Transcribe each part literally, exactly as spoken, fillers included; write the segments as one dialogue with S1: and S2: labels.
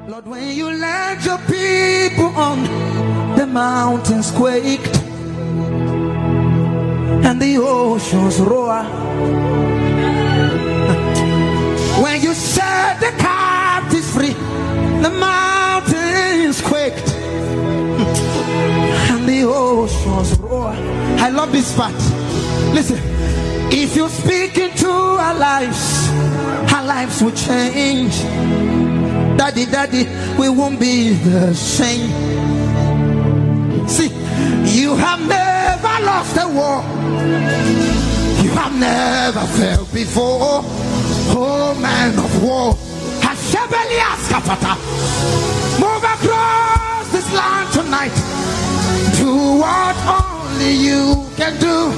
S1: Lord, when you let your people on, the mountains quaked and the oceans roar. When you set the captives free, the mountains quaked and the oceans roar. I love this part. Listen, if you speak into our lives, our lives will change. Daddy, daddy, we won't be the same. See, you have never lost a war. You have never failed before. Oh, man of war, move across this land tonight. Do what only you can do.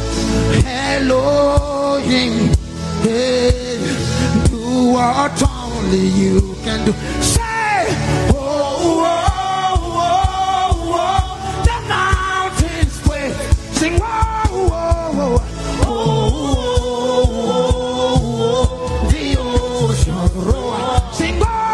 S1: Elohim, hey, do what only you can do. Say, oh, oh, oh, oh, the mountains quake. Sing, oh, oh, oh, oh, oh, oh, the ocean roar. Sing, oh.